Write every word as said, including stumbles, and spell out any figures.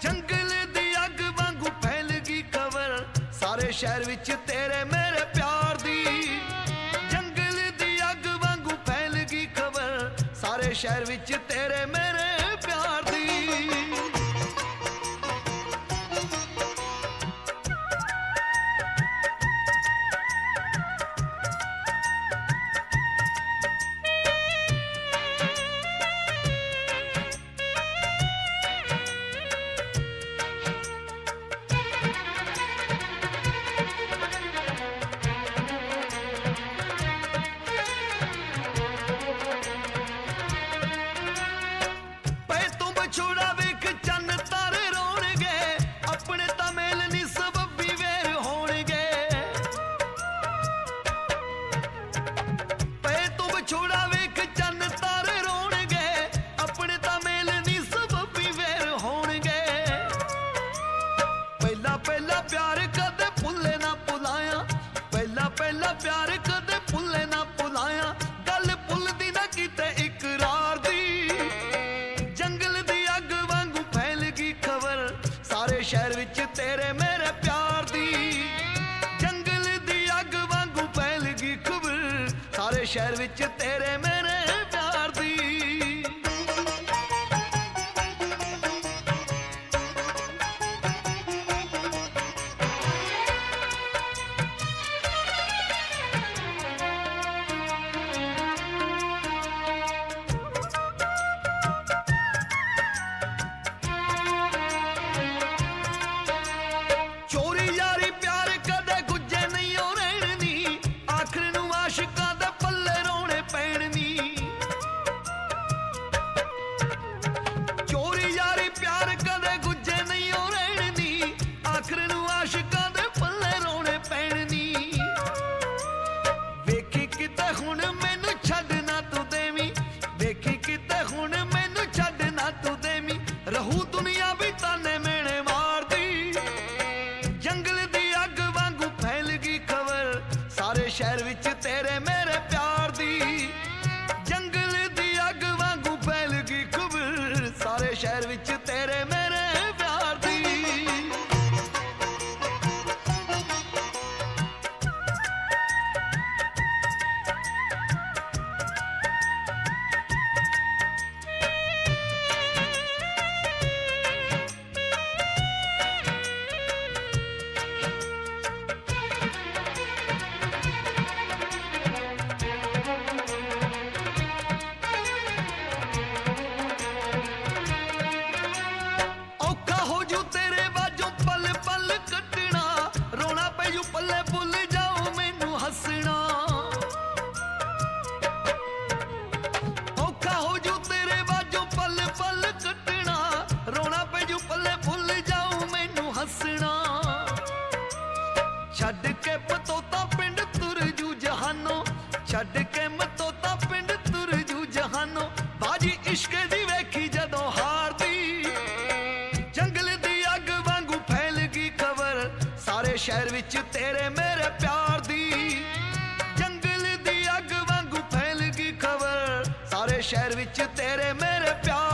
जंगल दी अग वांगू फैल गई खबर सारे शहर विच तेरे मेरे प्यार दी। जंगल दी अग वांगू फैल गई खबर सारे शहर विच तेरे मेरे प्यार दी। प्यार कदे भुले ना भुलाया गल भुलदी ना किते इकरार दी। जंगल दी अग वांगू फैल गई खबर सारे शहर विच तेरे मेरे प्यार दी। जंगल दी अग वांगू फैल गई खबर सारे शहर विच तेरे मेरे प्यार दी। रहू दुनिया भी ताने मेने मार दी। जंगल दी अग वांगू फैल गई खबर सारे शहर विच तेरे मेरे प्यार दी। जंगल दी अग वांगू फैल गई खबर सारे शहर विच तेरे मेरे प्यार दी। छड़ के मतोता पिंड तुर जू जहानो छड़ के मतोता पिंड तुर जू जहानो बाजी इश्क दी वेखी जदों हार दी। जंगल दी अग वांगू फैल गई खबर सारे शहर विच तेरे मेरे प्यार दी। जंगल दी अग वांगू फैल गई खबर सारे शहर विच तेरे मेरे प्यार